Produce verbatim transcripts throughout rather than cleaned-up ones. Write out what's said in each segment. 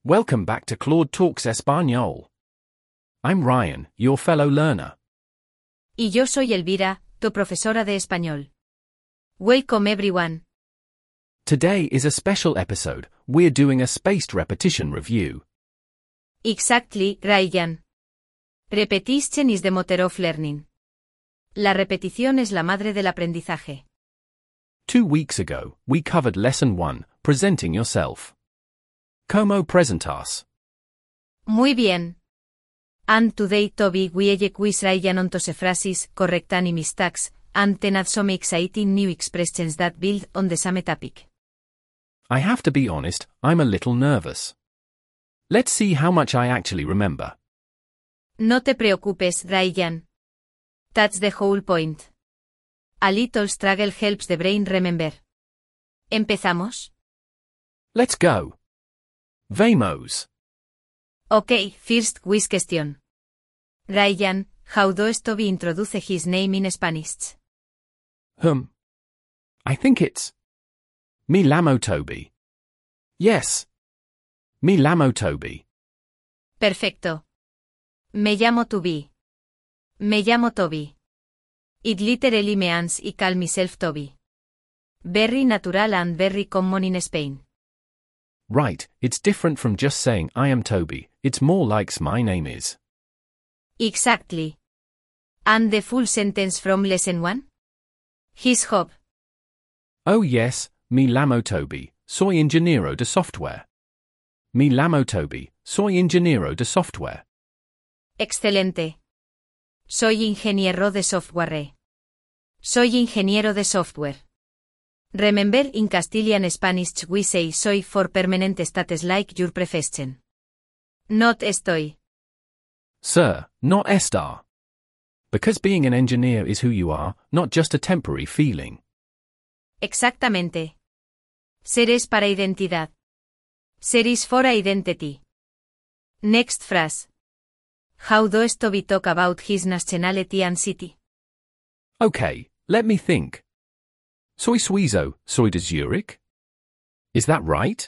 Welcome back to Claude Talks Español. I'm Ryan, your fellow learner. Y yo soy Elvira, tu profesora de español. Welcome everyone. Today is a special episode. We're doing a spaced repetition review. Exactly, Ryan. Repetition is the mother of learning. La repetición es la madre del aprendizaje. Two weeks ago, we covered Lesson one, Presenting Yourself. ¿Cómo presentas? Muy bien. And today Toby we quiz Ryan on tose phrases, correct any mistakes, and then add some exciting new expressions that build on the same topic. I have to be honest, I'm a little nervous. Let's see how much I actually remember. No te preocupes, Ryan. That's the whole point. A little struggle helps the brain remember. ¿Empezamos? Let's go. Vamos. Okay, first quiz question. Ryan, how does Toby introduce his name in Spanish? Hmm. I think it's Me llamo Toby. Yes. Me llamo Toby. Perfecto. Me llamo Toby. Me llamo Toby. It literally means I call myself Toby. Very natural and very common in Spain. Right, it's different from just saying I am Toby, it's more like my name is. Exactly. And the full sentence from lesson one? His job. Oh yes, me llamo Toby, soy ingeniero de software. Me llamo Toby, soy ingeniero de software. Excelente. Soy ingeniero de software. Soy ingeniero de software. Remember in Castilian Spanish we say soy for permanent status like your profession. Not estoy. Sir, not estar. Because being an engineer is who you are, not just a temporary feeling. Exactamente. Ser es para identidad. Ser is for identity. Next phrase. How does Toby talk about his nationality and city? Okay, let me think. Soy suizo, soy de Zurich? Is that right?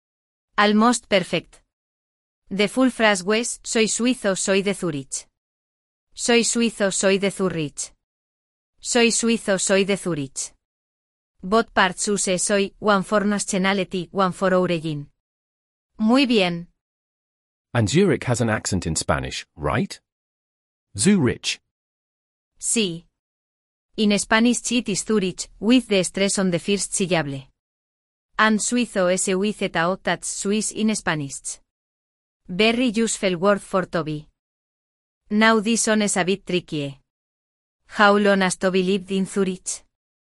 Almost perfect. The full phrase was, soy suizo, soy de Zurich. Soy suizo, soy de Zurich. Soy suizo, soy de Zurich. Both parts use soy, one for nationality, one for origin. Muy bien. And Zurich has an accent in Spanish, right? Zurich. Sí. In Spanish it is Zurich, with the stress on the first syllable. And suizo es with eta o that's Swiss in Spanish. Very useful word for Toby. Now this one is a bit tricky. How long has Toby lived in Zurich?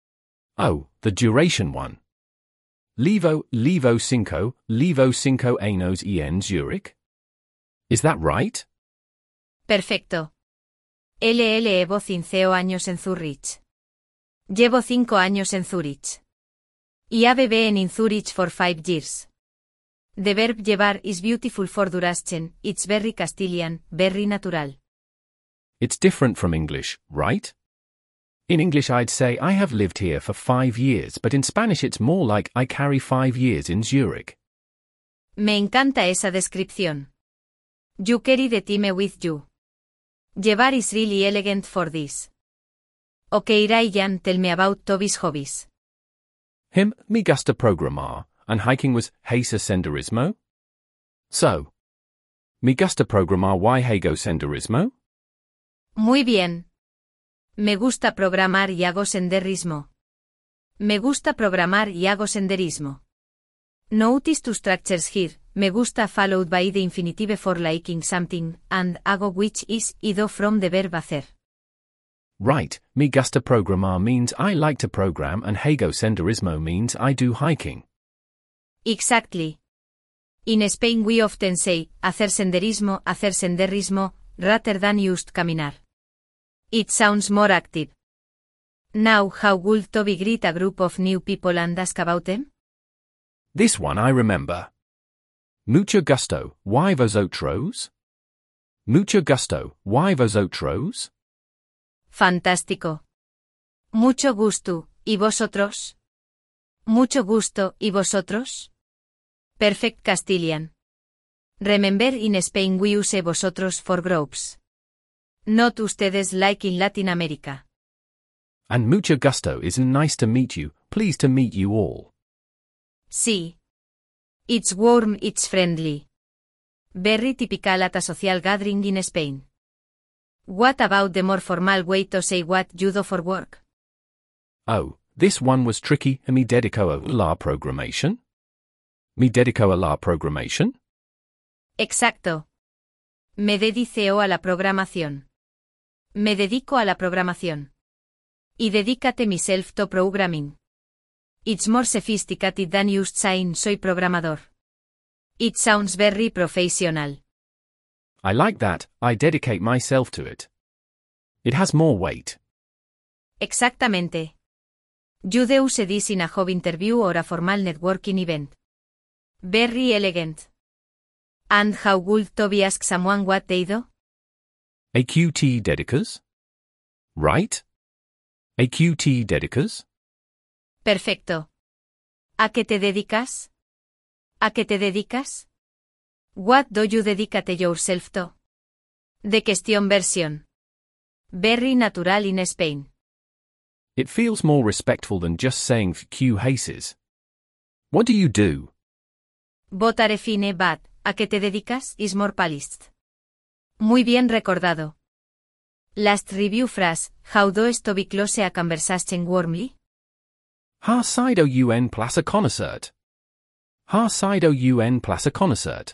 Oh, the duration one. Levo, levo cinco, levo cinco años en Zurich? Is that right? Perfecto. L L llevo cinco años en Zurich. Llevo cinco años en Zurich. Y have been in Zurich for five years. The verb llevar is beautiful for duration, it's very Castilian, very natural. It's different from English, right? In English I'd say I have lived here for five years, but in Spanish it's more like I carry five years in Zurich. Me encanta esa descripción. You carry the time with you. Llevar is really elegant for this. Okay, Ryan, tell me about Toby's hobbies. Him, me gusta programar, and hiking was Heisa senderismo? So, me gusta programar y hago senderismo? Muy bien. Me gusta programar y hago senderismo. Me gusta programar y hago senderismo. Notice two structures here, me gusta followed by the infinitive for liking something, and hago which is ido from the verb hacer. Right, me gusta programar means I like to program and hago senderismo means I do hiking. Exactly. In Spain we often say, hacer senderismo, hacer senderismo, rather than just caminar. It sounds more active. Now how would Toby greet a group of new people and ask about them? This one I remember. Mucho gusto, ¿y vosotros? Mucho gusto, ¿y vosotros? Fantástico. Mucho gusto, ¿y vosotros? Mucho gusto, ¿y vosotros? Perfect Castilian. Remember in Spain we use vosotros for groups. Not ustedes like in Latin America. And mucho gusto isn't nice to meet you, pleased to meet you all. Sí. It's warm, it's friendly. Very typical at a social gathering in Spain. What about the more formal way to say what you do for work? Oh, this one was tricky. Me dedico a la programación? Me dedico a la programación? Exacto. Me dedico a la programación. Me dedico a la programación. Y dedícate myself to programming. It's more sophisticated than just saying soy programador. It sounds very professional. I like that, I dedicate myself to it. It has more weight. Exactamente. You do use this in a job interview or a formal networking event. Very elegant. And how would to be ask someone what they do? A Q T dedicas? Right? A Q T dedicas? Perfecto. ¿A qué te dedicas? ¿A qué te dedicas? What do you dedicate yourself to? The question version. Very natural in Spain. It feels more respectful than just saying Q haces. What do you do? Votare fine but, ¿a qué te dedicas? Is more polished. Muy bien recordado. Last review phrase, how does to be close a conversation warmly? Har sido un placer conocert. Har sido un placer conocert.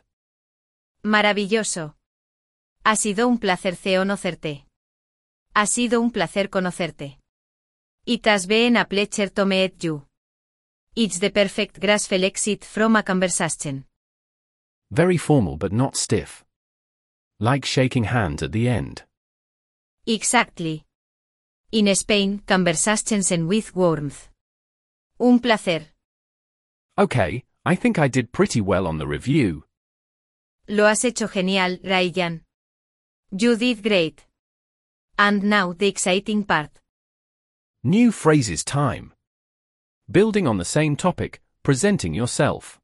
Maravilloso. Ha sido un placer conocerte. Ha sido un placer conocerte. It has been a pleasure to meet you. It's the perfect graceful exit from a conversation. Very formal but not stiff. Like shaking hands at the end. Exactly. In Spain, conversations end with warmth. Un placer. Okay, I think I did pretty well on the review. Lo has hecho genial, Ryan. You did great. And now the exciting part. New phrases time. Building on the same topic, presenting yourself.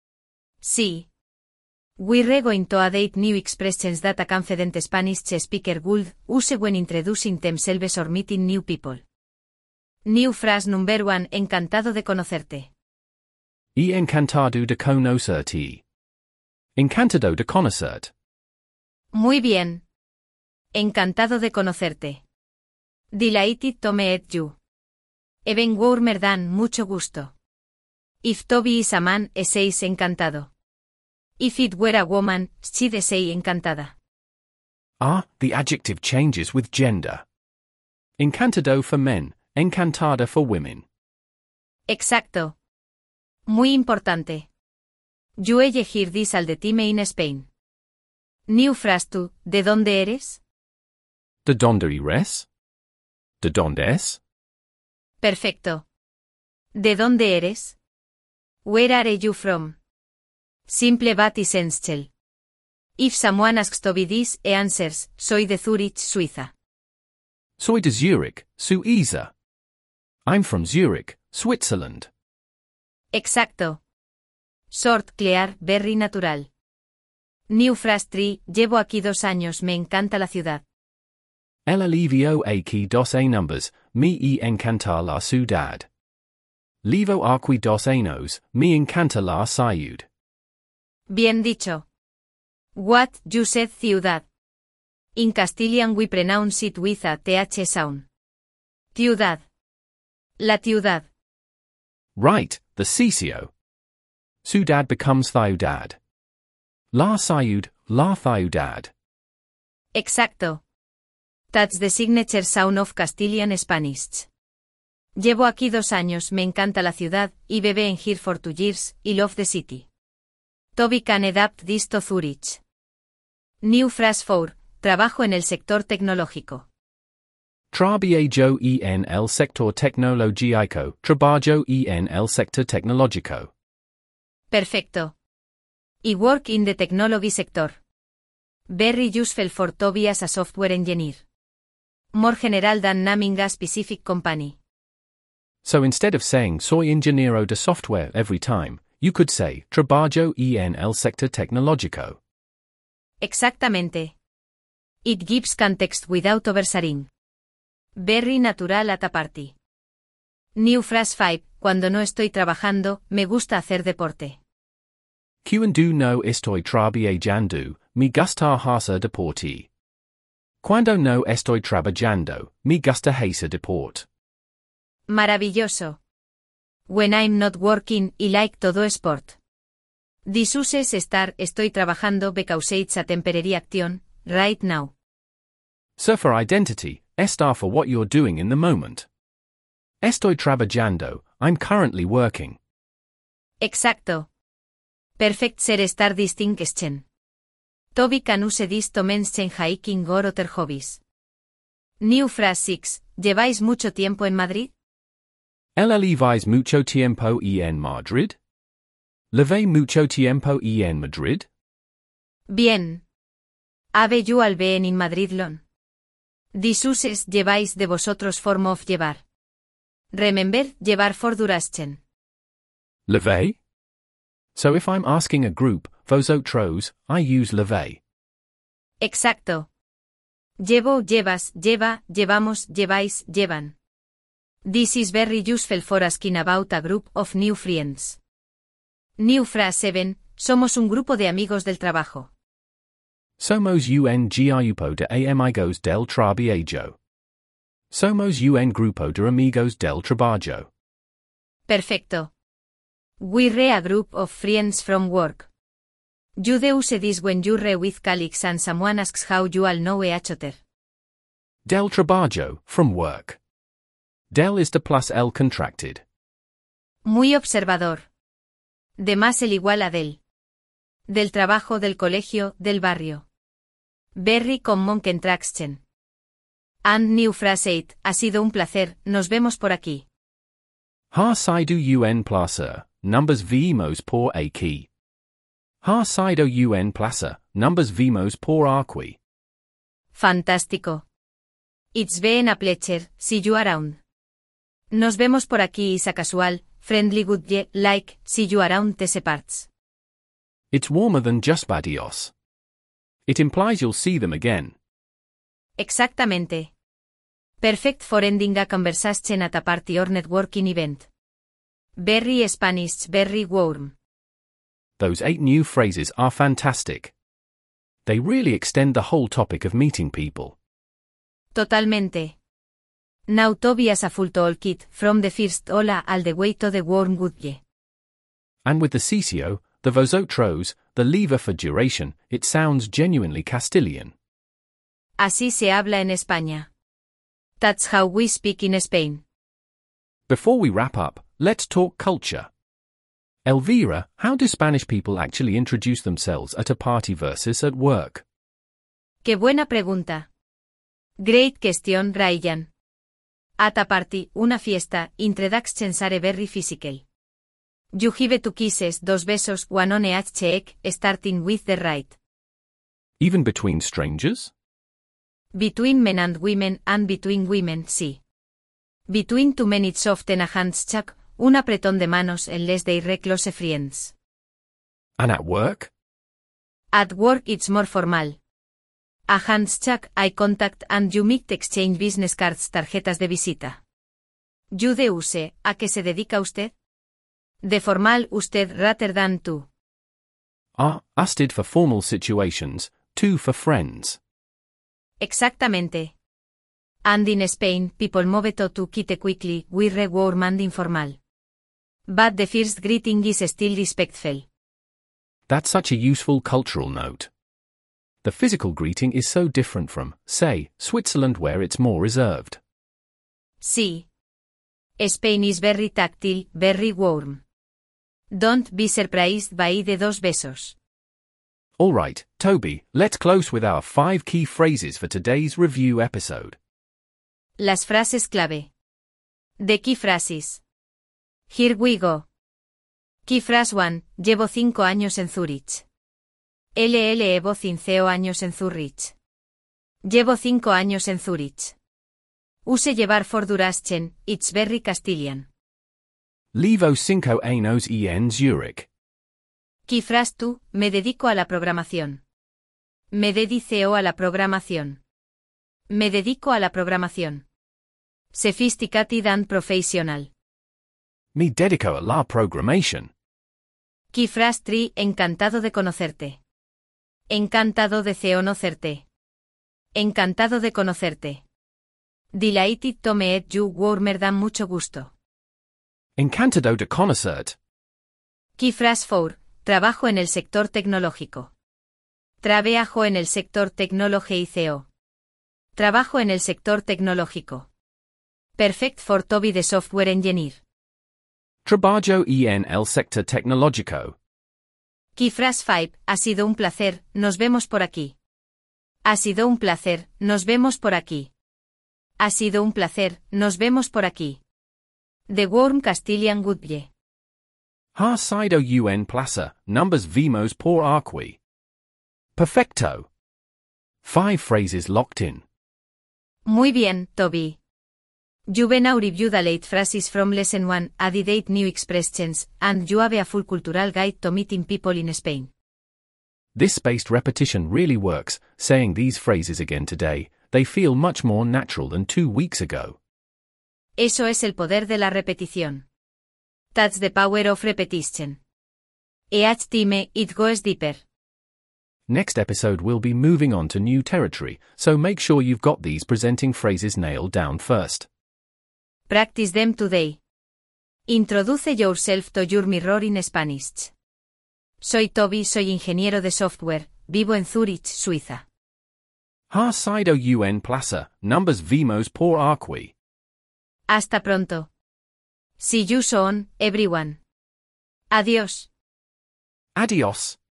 Sí. We're going to add new expressions that a confident Spanish speaker would use when introducing themselves or meeting new people. New phrase number one, encantado de conocerte. E encantado de conocerte. Encantado de conocerte. Muy bien. Encantado de conocerte. Delighted to meet you. Even warmer than, mucho gusto. If Toby is a man, he says encantado. If it were a woman, she'd say encantada. Ah, the adjective changes with gender. Encantado for men, encantada for women. Exacto. Muy importante. You elegir this all the time in Spain. New phrase to, ¿de dónde eres? ¿De dónde eres? ¿De dónde es? Perfecto. ¿De dónde eres? Where are you from? Simple but essential. If someone asks to be this, he answers, soy de Zurich, Suiza. Soy de Zurich, Suiza. I'm from Zurich, Switzerland. Exacto. Short, clear, very natural. New phrase three, llevo aquí dos años, me encanta la ciudad. El alivio aquí dos años, me e encanta la ciudad. Levo aquí dos años, me encanta la ciudad. Bien dicho. What, you said ciudad. In Castilian we pronounce it with a th sound. Ciudad. La ciudad. Right, the sitio. Ciudad becomes ciudad. La ciudad, la ciudad. Exacto. That's the signature sound of Castilian Spanish. Llevo aquí dos años, me encanta la ciudad, y vive en here for two years, y love the city. Toby can adapt this to Zurich. New phrase four, trabajo en el sector tecnológico. Trabajo en el sector tecnológico. Trabajo en el sector tecnológico. Perfecto. Y work in the technology sector. Very useful for Toby as a software engineer. More general than naming a specific company. So instead of saying soy ingeniero de software every time, you could say trabajo en el sector tecnológico. Exactamente. It gives context without oversharing. Very natural at a party. New phrase five. Cuando no estoy trabajando, me gusta hacer deporte. Quando no estoy trabajando, me gusta hacer deporte. Cuando no estoy trabajando, me gusta hacer deporte. Maravilloso. When I'm not working, I like todo sport. This uses estar, estoy trabajando because it's a temporary action, right now. So for identity, estar for what you're doing in the moment. Estoy trabajando, I'm currently working. Exacto. Perfect ser estar distinction. Toby can use this to mention hiking or other hobbies. New phrase six. ¿Lleváis mucho tiempo en Madrid? ¿Lleváis mucho tiempo en Madrid? ¿Llevé mucho tiempo en Madrid? Bien. Have you all been in Madrid long? This uses lleváis de vosotros form of llevar. Remember, llevar for duration. Llevé? So if I'm asking a group, vosotros, I use llevé. Exacto. Llevo, llevas, lleva, llevamos, lleváis, llevan. This is very useful for asking about a group of new friends. New phrase seven. Somos un grupo de amigos del trabajo. Somos un grupo de amigos del trabajo. Somos un grupo de amigos del trabajo. Perfecto. We're a group of friends from work. You do use this when you're with colleagues and someone asks how you all know each other. Del trabajo, from work. Del is the plus L contracted. Muy observador. De más el igual a del. Del trabajo, del colegio, del barrio. Very common contraction. And new phrase eight. Ha sido un placer, nos vemos por aquí. Ha sido un placer, numbers vimos por aquí. Ha sido un placer, numbers vimos por aquí. Fantástico. It's been a pleasure, see you around. Nos vemos por aquí is a casual, friendly goodbye, like, see you around these parts. It's warmer than just adios. It implies you'll see them again. Exactamente. Perfect for ending a conversation at a party or networking event. Very Spanish, very warm. Those eight new phrases are fantastic. They really extend the whole topic of meeting people. Totalmente. Now Toby has a full toolkit, from the first hola all the way to the warm goodbye. And with the cesio, the vosotros, the lever for duration, it sounds genuinely Castilian. Así se habla en España. That's how we speak in Spain. Before we wrap up, let's talk culture. Elvira, how do Spanish people actually introduce themselves at a party versus at work? Qué buena pregunta. Great question, Ryan. At a party, una fiesta, introductions are very physical. You give two kisses, dos besos, one on each cheek, starting with the right. Even between strangers? Between men and women, and between women, sí. Between two men it's often a handshake, un apretón de manos unless they're close friends. And at work? At work it's more formal. A handshake, eye contact and you might exchange business cards, tarjetas de visita. You de use, ¿a qué se dedica usted? De formal, usted rather than tú. Ah, usted for formal situations, two for friends. Exactamente. And in Spain, people move to to kite quickly, we're warm and informal. But the first greeting is still respectful. That's such a useful cultural note. The physical greeting is so different from, say, Switzerland where it's more reserved. Sí. Spain is very tactile, very warm. Don't be surprised by the dos besos. All right, Toby, let's close with our five key phrases for today's review episode. Las frases clave. The key phrases. Here we go. Key phrase one. Llevo cinco años en Zurich. L L llevo cinco años en Zurich. Llevo cinco años en Zurich. Use llevar for duration, it's very Castilian. Levo cinco años en Zurich. Key phrase two. Me dedico a la programación. Me dedico a la programación. Me dedico a la programación. Sophisticated and professional. Me dedico a la programmation. Kifras tri, encantado de conocerte. Encantado de conocerte. Encantado de conocerte. Delighted to meet you, warmer dan mucho gusto. Encantado de conocerte. Kifras four, trabajo en el sector tecnológico. Trabajo en el sector tecnológico. Trabajo en el sector tecnológico. Perfect for to be the software engineer. Trabajo en el sector tecnológico. Kifras five, ha sido un placer, nos vemos por aquí. Ha sido un placer, nos vemos por aquí. Ha sido un placer, nos vemos por aquí. The warm Castilian Goodbye. Ha sido un placer, numbers vimos por aquí. Perfecto. Five phrases locked in. Muy bien, Toby. You have now reviewed the late phrases from lesson one, added eight new expressions, and you have a full cultural guide to meeting people in Spain. This spaced repetition really works, saying these phrases again today, they feel much more natural than two weeks ago. Eso es el poder de la repetición. That's the power of repetition. Each time, it goes deeper. Next episode we'll be moving on to new territory, so make sure you've got these presenting phrases nailed down first. Practice them today. Introduce yourself to your mirror in Spanish. Soy Toby, soy ingeniero de software, vivo en Zurich, Suiza. Ha sido un placer, numbers vimos por aquí. Hasta pronto. See you soon, everyone. Adiós. Adiós.